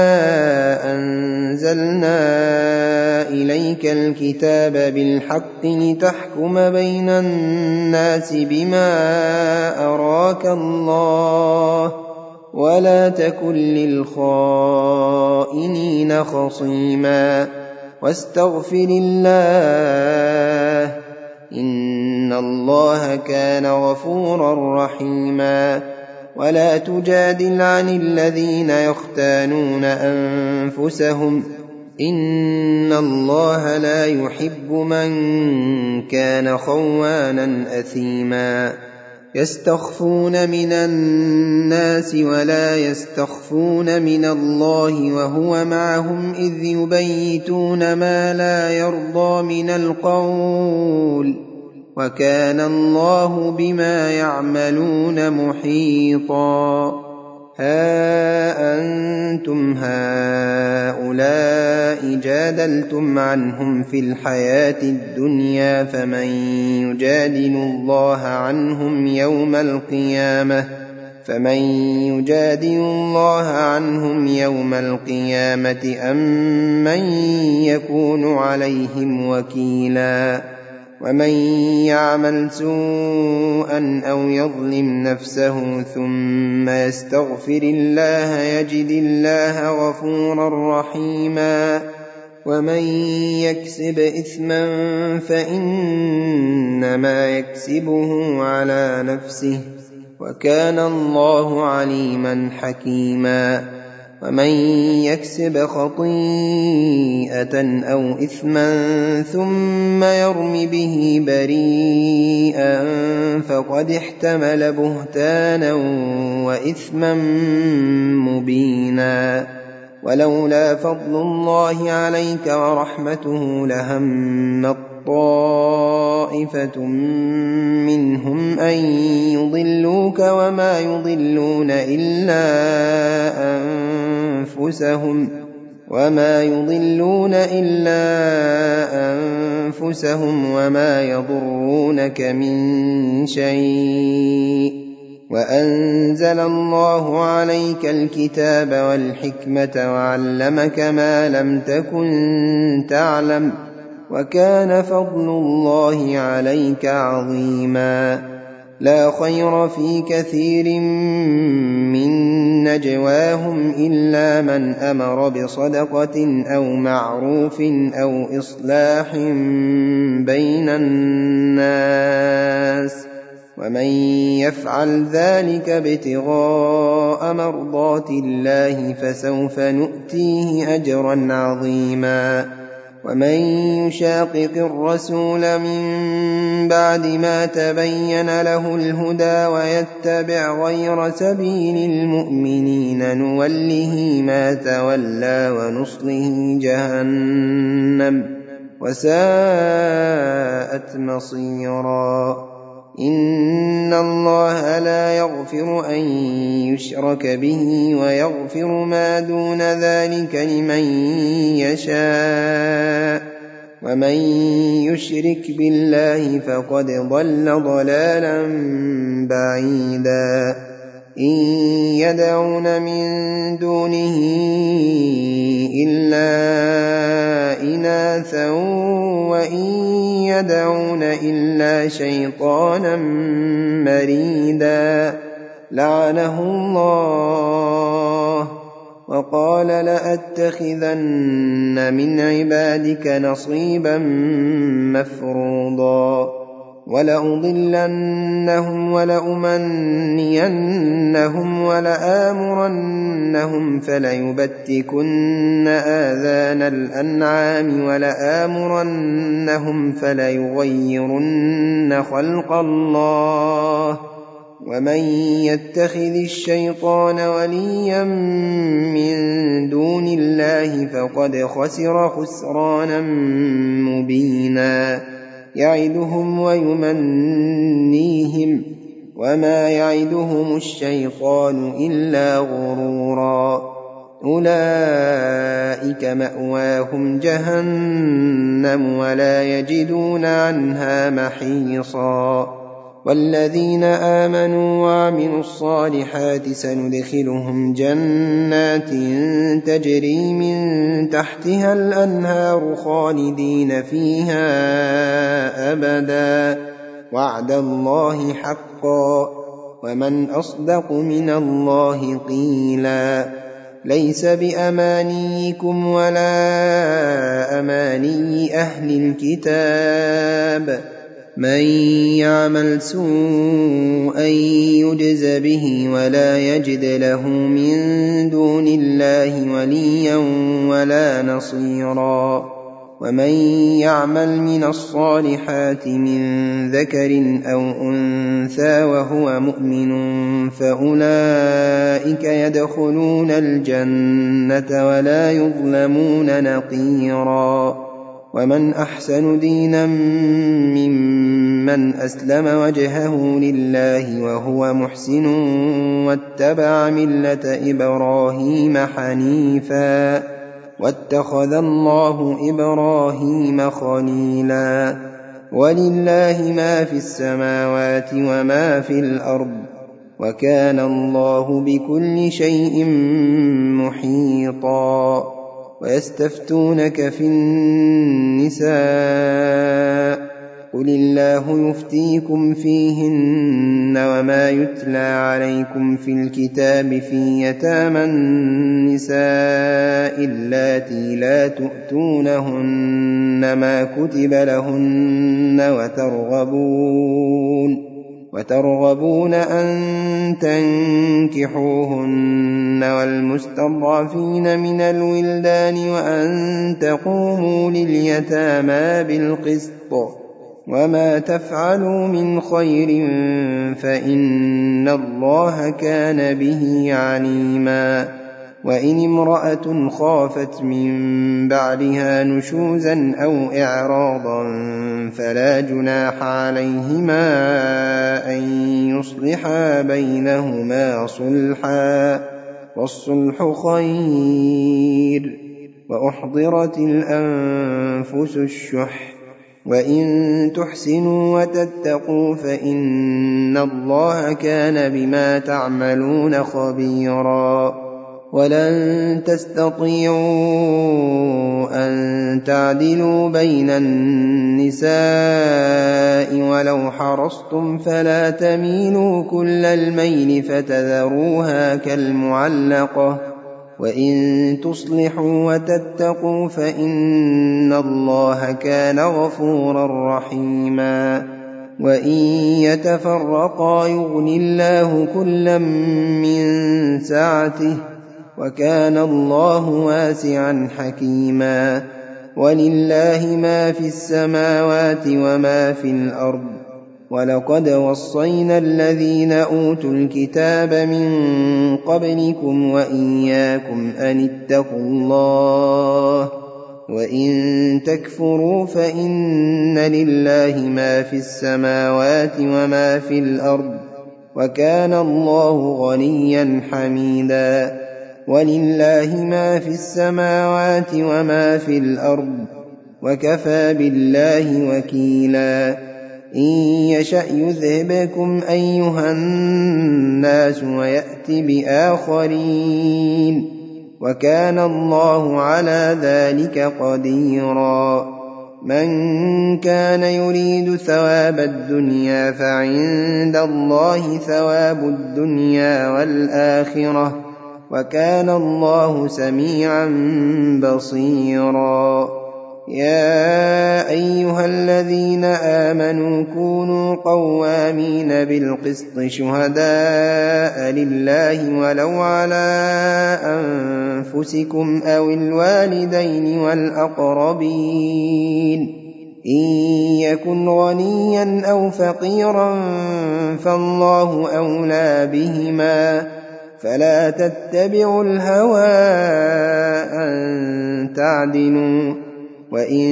أنزلنا إليك الكتاب بالحق لتحكم بين الناس بما أراك الله ولا تكن للخائنين خصيما واستغفر الله إن الله كان غفورا رحيما ولا تجادل عن الذين يختانون أنفسهم إن الله لا يحب من كان خوانا أثيما يستخفون من الناس ولا يستخفون من الله وهو معهم إذ يبيتون ما لا يرضى من القول وكان الله بما يعملون محيطا ها أنتم هؤلاء جادلتم عنهم في الحياة الدنيا فمن يجادل الله عنهم يوم القيامة أم من يكون عليهم وكيلا ومن يعمل سوءا أو يظلم نفسه ثم يستغفر الله يجد الله غفورا رحيما ومن يكسب إثما فإنما يكسبه على نفسه وكان الله عليما حكيما ومن يكسب خطيئة أو إثما ثم يرم به بريئا فقد احتمل بهتانا وإثما مبينا ولولا فضل الله عليك ورحمته لهم طائفة منهم أن يضلوك وما يضلون إلا أنفسهم وما يضرونك من شيء وأنزل الله عليك الكتاب والحكمة وعلمك ما لم تكن تعلم وكان فضل الله عليك عظيما لا خير في كثير من نجواهم إلا من أمر بصدقة أو معروف أو إصلاح بين الناس ومن يفعل ذلك ابتغاء مرضات الله فسوف نؤتيه أجرا عظيما ومن يشاقق الرسول من بعد ما تبين له الهدى ويتبع غير سبيل المؤمنين نوله ما تولى ونصله جهنم وساءت مصيرا إن الله لا يغفر أن يشرك به ويغفر ما دون ذلك لمن يشاء ومن يشرك بالله فقد ضل ضلالا بعيدا إن يدعون من دونه إلا إناثا وإن يدعون إلا شيطانا مريدا لعنه الله وقال لأتخذن من عبادك نصيبا مفروضا ولأضلنهم ولأمنينهم ولآمرنهم فليبتكن آذان الأنعام ولآمرنهم فليغيرن خلق الله ومن يتخذ الشيطان وليا من دون الله فقد خسر خسرانا مبينا يعدهم ويمنيهم وما يعدهم الشيطان إلا غرورا أولئك مأواهم جهنم ولا يجدون عنها محيصا والذين آمنوا وعملوا الصالحات سندخلهم جنات تجري من تحتها الأنهار خالدين فيها أبدا وعد الله حقا ومن أصدق من الله قيلا ليس بأمانيكم ولا أماني أهل الكتاب من يعمل سوءا يجز به ولا يجد له من دون الله وليا ولا نصيرا ومن يعمل من الصالحات من ذكر أو أنثى وهو مؤمن فأولئك يدخلون الجنة ولا يظلمون نقيرا ومن أحسن دينا ممن أسلم وجهه لله وهو محسن واتبع ملة إبراهيم حنيفا واتخذ الله إبراهيم خليلا ولله ما في السماوات وما في الأرض وكان الله بكل شيء محيطا ويستفتونك في النساء قل الله يفتيكم فيهن وما يتلى عليكم في الكتاب في يتامى النساء اللاتي لا تؤتونهن ما كتب لهن وترغبون أن تنكحوهن والمستضعفين من الولدان وأن تقوموا لليتامى بالقسط وما تفعلوا من خير فإن الله كان به عليما وإن امرأة خافت من بعدها نشوزا أو إعراضا فلا جناح عليهما أن يصلحا بينهما صلحا والصلح خير وأحضرت الأنفس الشح وإن تحسنوا وتتقوا فإن الله كان بما تعملون خبيرا ولن تستطيعوا أن تعدلوا بين النساء ولو حرصتم فلا تميلوا كل الميل فتذروها كالمعلقة وإن تصلحوا وتتقوا فإن الله كان غفورا رحيما وإن يتفرقا يغن الله كلا من سعته وكان الله واسعا حكيما ولله ما في السماوات وما في الأرض ولقد وصينا الذين أوتوا الكتاب من قبلكم وإياكم أن اتقوا الله وإن تكفروا فإن لله ما في السماوات وما في الأرض وكان الله غنيا حميدا ولله ما في السماوات وما في الأرض وكفى بالله وكيلا إن يشأ يذهبكم أيها الناس ويأت بآخرين وكان الله على ذلك قديرا من كان يريد ثواب الدنيا فعند الله ثواب الدنيا والآخرة وكان الله سميعا بصيرا يا أيها الذين آمنوا كونوا قوامين بالقسط شهداء لله ولو على أنفسكم أو الوالدين والأقربين إن يكن غنيا أو فقيرا فالله أولى بهما فلا تتبعوا الهوى أن تعدلوا وإن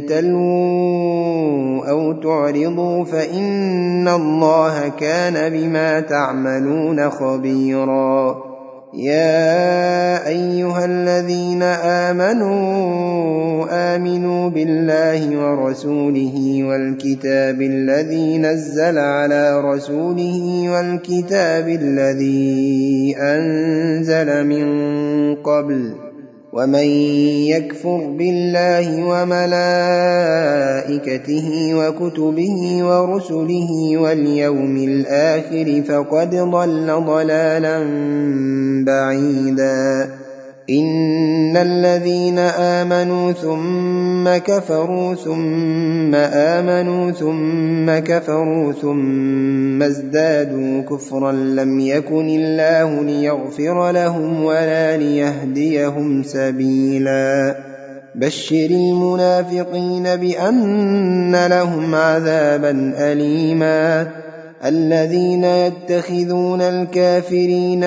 تلووا أو تعرضوا فإن الله كان بما تعملون خبيرا يا أيها الذين آمنوا بالله ورسوله والكتاب الذي نزل على رسوله والكتاب الذي أنزل من قبل ومن يكفر بالله وملائكته وكتبه ورسله واليوم الآخر فقد ضل ضلالا بعيدا إن الذين آمنوا ثم كفروا ثم آمنوا ثم كفروا ثم ازدادوا كفرا لم يكن الله ليغفر لهم ولا ليهديهم سبيلا بشر المنافقين بأن لهم عذابا أليما الذين يتخذون الكافرين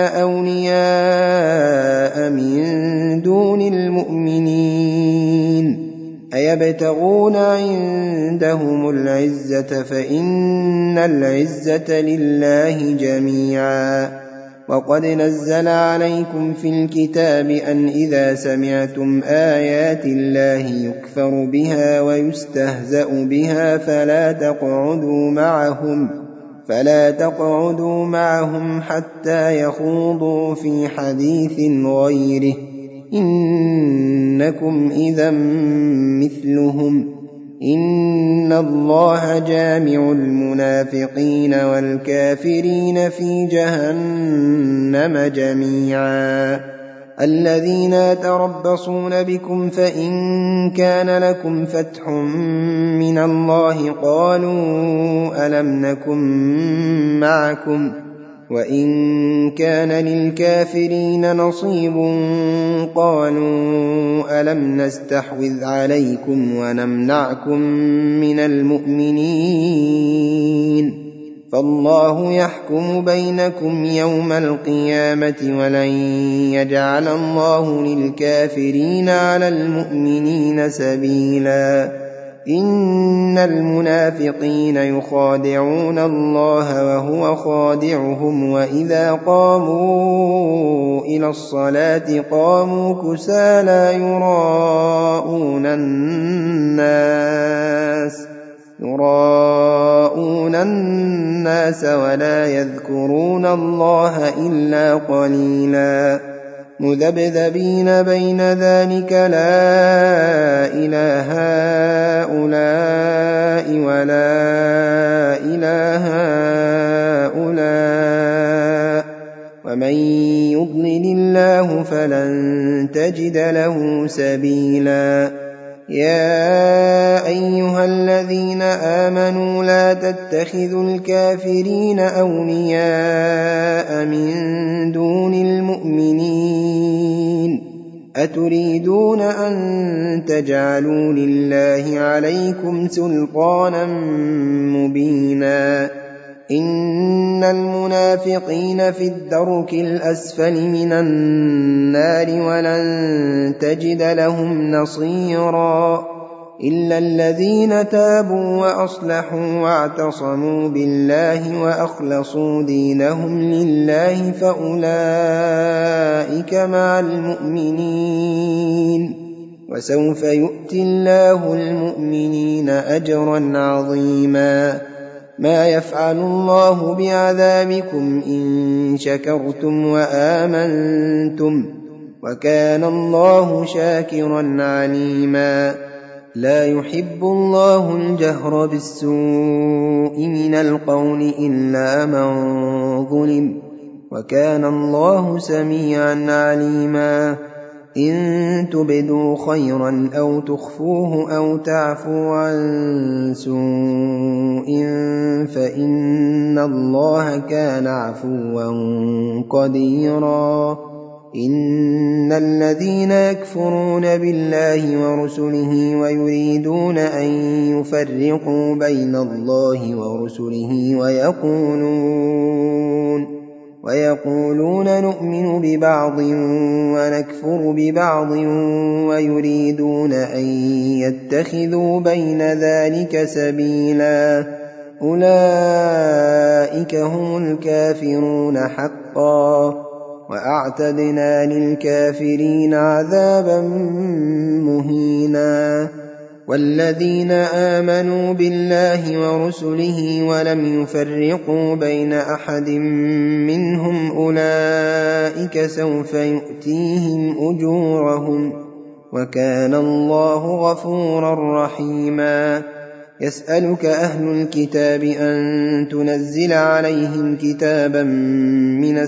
أولياء من دون المؤمنين أيبتغون عندهم العزة فإن العزة لله جميعا وقد نزل عليكم في الكتاب أن إذا سمعتم آيات الله يكفر بها ويستهزأ بها فلا تقعدوا معهم حتى يخوضوا في حديث غيره إنكم إذا مثلهم إن الله جامع المنافقين والكافرين في جهنم جميعا الذين يتربصون بكم فإن كان لكم فتح من الله قالوا ألم نكن معكم وإن كان للكافرين نصيب قالوا ألم نستحوذ عليكم ونمنعكم من المؤمنين فالله يحكم بينكم يوم القيامة ولن يجعل الله للكافرين على المؤمنين سبيلا إن المنافقين يخادعون الله وهو خادعهم وإذا قاموا إلى الصلاة قاموا كسالى يراءون الناس ولا يذكرون الله إلا قليلا مذبذبين بين ذلك لا إله هؤلاء ولا إله هؤلاء ومن يضلل الله فلن تجد له سبيلا يا أيها الذين آمنوا لا تتخذوا الكافرين أولياء من دون المؤمنين أتريدون أن تجعلوا لله عليكم سلطانا مبينا إن المنافقين في الدرك الأسفل من النار ولن تجد لهم نصيرا إلا الذين تابوا وأصلحوا واعتصموا بالله وأخلصوا دينهم لله فأولئك مع المؤمنين وسوف يؤتي الله المؤمنين أجرا عظيما ما يفعل الله بعذابكم إن شكرتم وآمنتم وكان الله شاكرا عليما لا يحب الله الجهر بالسوء من القول إلا من ظلم وكان الله سميعا عليما إن تبدوا خيرا أو تخفوه أو تعفوا عن سوء فإن الله كان عفوا قديرا إن الذين يكفرون بالله ورسله ويريدون أن يفرقوا بين الله ورسله ويقولون نؤمن ببعض ونكفر ببعض ويريدون أن يتخذوا بين ذلك سبيلا أولئك هم الكافرون حقا وأعتدنا للكافرين عذابا مهينا والذين آمنوا بالله ورسله ولم يفرقوا بين أحد منهم أولئك سوف يؤتيهم أجورهم وكان الله غفورا رحيما يسألك أهل الكتاب أن تنزل عليهم كتابا من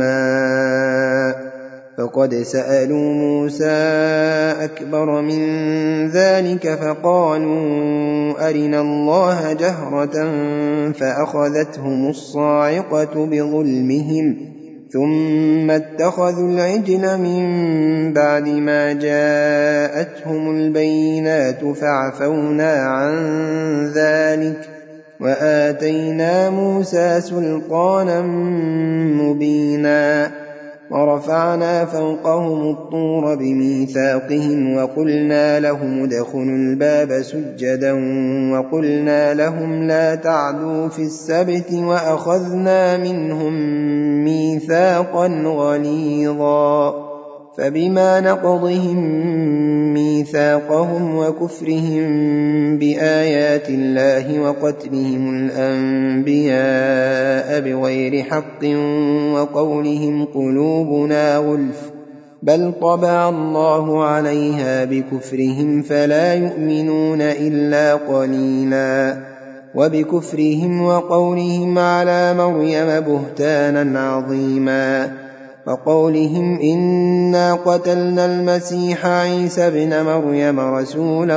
السماء فقد سألوا موسى أكبر من ذلك فقالوا أرنا الله جهرة فأخذتهم الصاعقة بظلمهم ثم اتخذوا العجل من بعد ما جاءتهم البينات فعفونا عن ذلك وآتينا موسى سلطانا مبينا ورفعنا فوقهم الطور بميثاقهم وقلنا لهم ادخلوا الباب سجدا وقلنا لهم لا تعدوا في السبت وأخذنا منهم ميثاقا غليظا فبما نقضهم ميثاقهم وكفرهم بآيات الله وقتلهم الأنبياء بغير حق وقولهم قلوبنا غلف بل طبع الله عليها بكفرهم فلا يؤمنون إلا قليلا وبكفرهم وقولهم على مريم بهتانا عظيما وقولهم إنا قتلنا المسيح عيسى ابن مريم رسول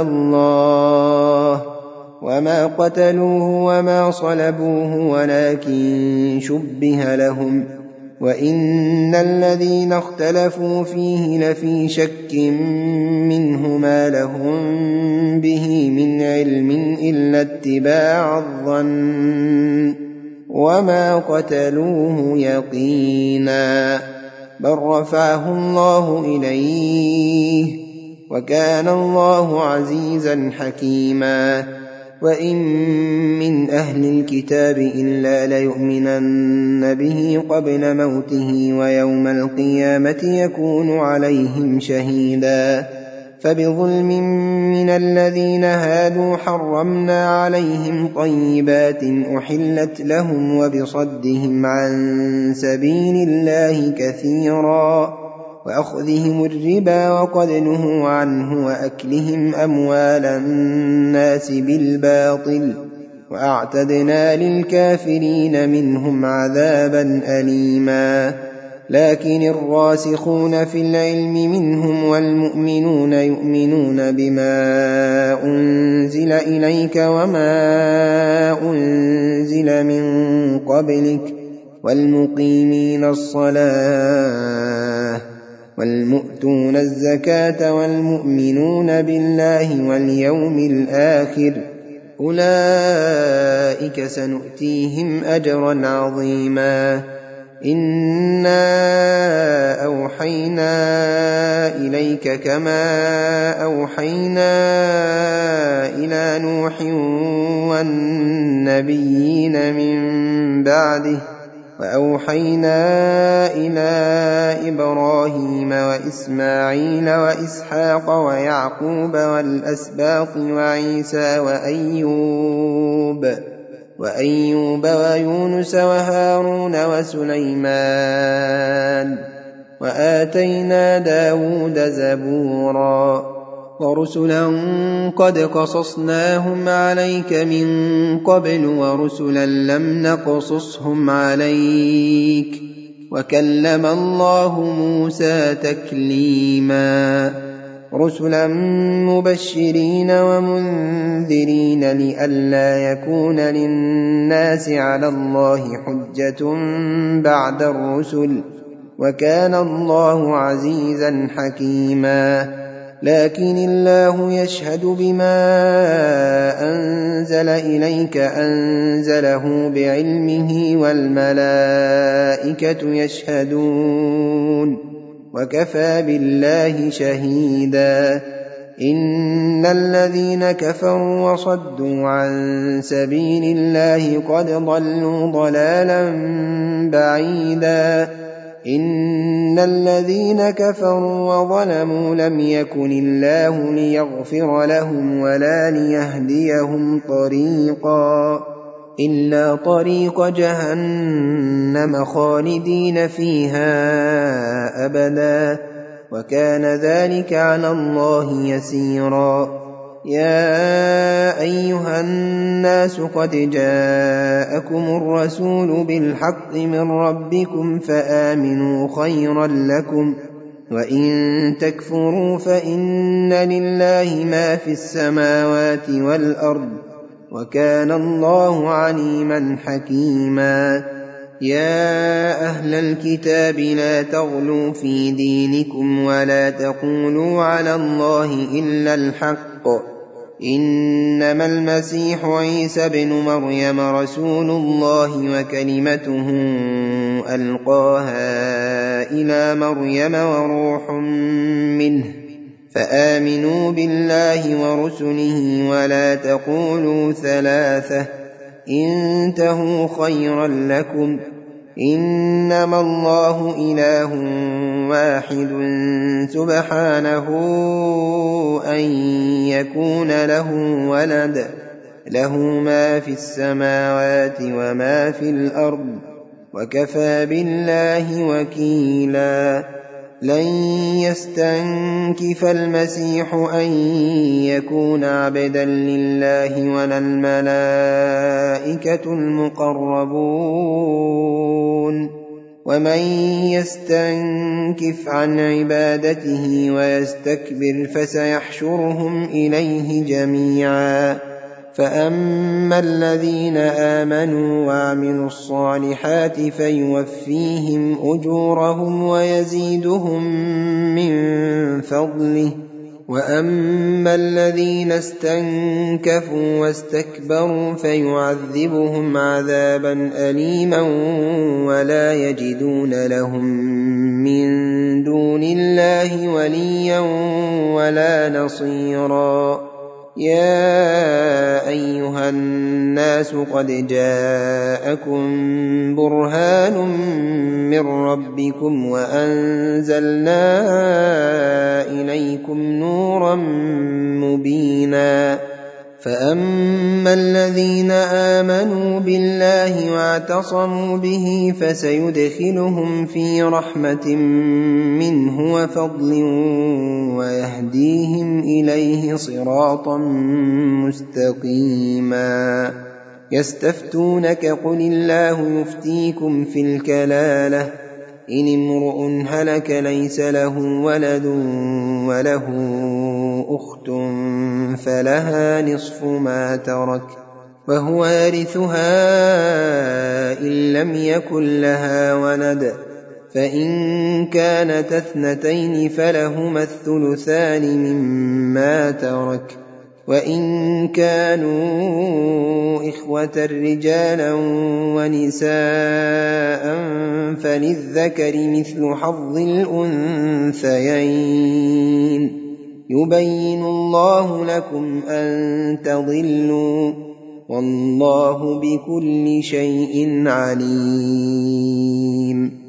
الله وما قتلوه وما صلبوه ولكن شبه لهم وإن الذين اختلفوا فيه لفي شك منه ما لهم به من علم إلا اتباع الظن وما قتلوه يقينا بل رفعه الله إليه وكان الله عزيزا حكيما وإن من أهل الكتاب إلا ليؤمنن به قبل موته ويوم القيامة يكون عليهم شهيدا فبظلم من الذين هادوا حرمنا عليهم طيبات أحلت لهم وبصدهم عن سبيل الله كثيرا وأخذهم الربا وقد نهوا عنه وأكلهم أموال الناس بالباطل وأعتدنا للكافرين منهم عذابا أليما لكن الراسخون في العلم منهم والمؤمنون يؤمنون بما أنزل إليك وما أنزل من قبلك والمقيمين الصلاة والمؤتون الزكاة والمؤمنون بالله واليوم الآخر أولئك سنؤتيهم أجرا عظيما إنا أوحينا إليك كما أوحينا إلى نوح والنبيين من بعده وأوحينا إلى إبراهيم وإسماعيل وإسحاق ويعقوب والأسباط وعيسى وأيوب ويونس وهارون وسليمان وآتينا داود زبورا ورسلا قد قصصناهم عليك من قبل ورسلا لم نقصصهم عليك وكلم الله موسى تكليما رسلا مبشرين ومنذرين لئلا يكون للناس على الله حجة بعد الرسل وكان الله عزيزا حكيما. لكن الله يشهد بما أنزل إليك أنزله بعلمه والملائكة يشهدون وكفى بالله شهيدا. إن الذين كفروا وصدوا عن سبيل الله قد ضلوا ضلالا بعيدا. إن الذين كفروا وظلموا لم يكن الله ليغفر لهم ولا ليهديهم طريقا إلا طريق جهنم خالدين فيها أبدا وكان ذلك على الله يسيرا. يا أيها الناس قد جاءكم الرسول بالحق من ربكم فآمنوا خيرا لكم وإن تكفروا فإن لله ما في السماوات والأرض وكان الله عليما حكيما. يا أهل الكتاب لا تغلوا في دينكم ولا تقولوا على الله إلا الحق. إنما المسيح عيسى بن مريم رسول الله وكلمته ألقاها إلى مريم وروح منه فآمنوا بالله ورسله ولا تقولوا ثلاثة انتهوا خيرا لكم. إنما الله إله واحد سبحانه أن يكون له ولد له ما في السماوات وما في الأرض وكفى بالله وكيلا. لن يستنكف المسيح أن يكون عبدا لله ولا الملائكة المقربون ومن يستنكف عن عبادته ويستكبر فسيحشرهم إليه جميعا. فأما الذين آمنوا وعملوا الصالحات فيوفيهم أجورهم ويزيدهم من فضله. وأما الذين استنكفوا واستكبروا فيعذبهم عذابا أليما ولا يجدون لهم من دون الله وليا ولا نصيرا. يا أيها الناس قد جاءكم برهان من ربكم وأنزلنا إليكم نورا مبينا. فأما الذين آمنوا بالله واعتصموا به فسيدخلهم في رحمة منه وفضل ويهديهم إليه صراطا مستقيما. يستفتونك قل الله يفتيكم في الكلالة إن امرؤ هلك ليس له ولد وله أخت فلها نصف ما ترك وهو يرثها إن لم يكن لها ولد فإن كانت اثنتين فلهما الثلثان مما ترك وإن كانوا إخوة رجالا ونساء فللذكر مثل حظ الأنثيين يبين الله لكم أن تضلوا والله بكل شيء عليم.